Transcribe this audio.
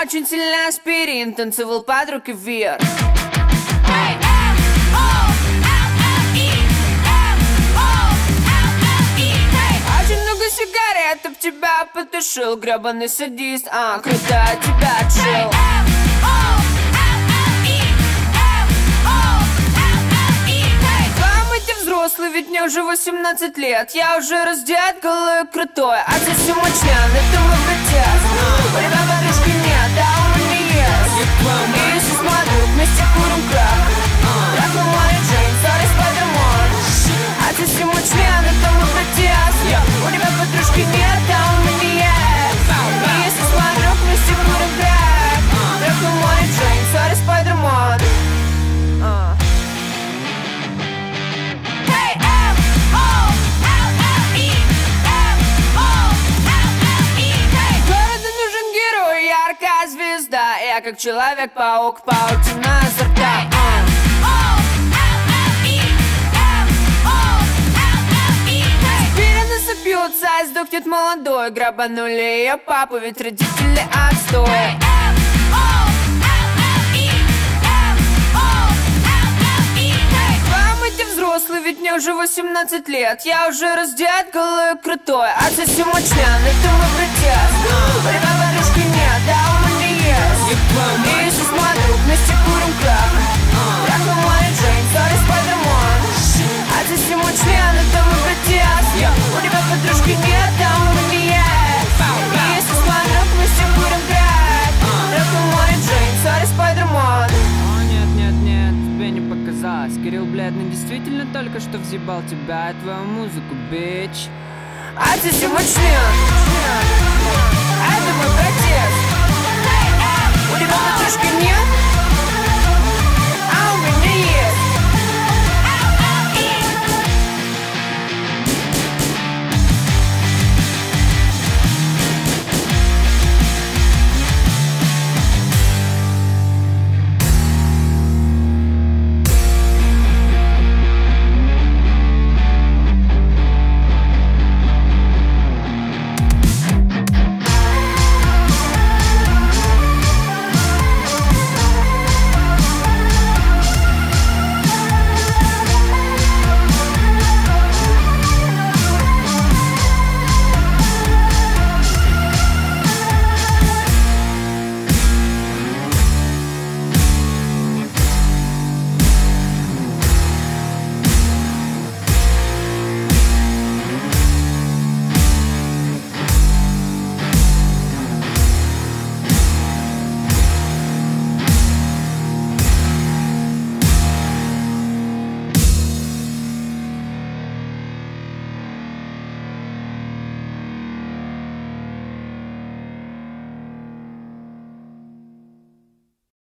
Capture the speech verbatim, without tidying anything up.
очень сильно аспирин, танцевал под руки вверх. Очень много сигарет об тебя потушил, гребаный садист, а, круто тебя отшил. Взрослый, ведь мне уже восемнадцать лет. Я уже раздет, голый, крутой. А ты все член, это мой протест. У тебя подружки нет, да у меня есть. И если смотрю, вместе курим крак. Как у Мэри Джейн, sorry, Spider-Man. А ты все член, это мой протест. У тебя подружки нет, да у меня есть. И если смотрю, вместе курим крак. Как у Мэри Джейн, sorry, Spider-Man. Звезда, я как Человек-паук, паутина изо рта. Спирины собьются, а сдохнет молодой. Грабанули ее папу, ведь родители отстой. Мама, ты взрослый, ведь мне уже восемнадцать лет. Я уже раздет, голый, крутой. А ты все мой член, это мой протест. У тебя подружки нет, да у меня есть. И если смотрю, вместе курим крак. Как у Мэри Джейн, sorry, Spider-Man. А ты все мой член, это мой протест. У тебя подружки нет, да у меня есть. И если смотрю, вместе курим крак. Как у Мэри Джейн, sorry, Spider-Man. О, нет, нет, нет, тебе не показалось. Кирилл бледный действительно только что взъебал тебя и твою музыку, бич. А ты все мой член.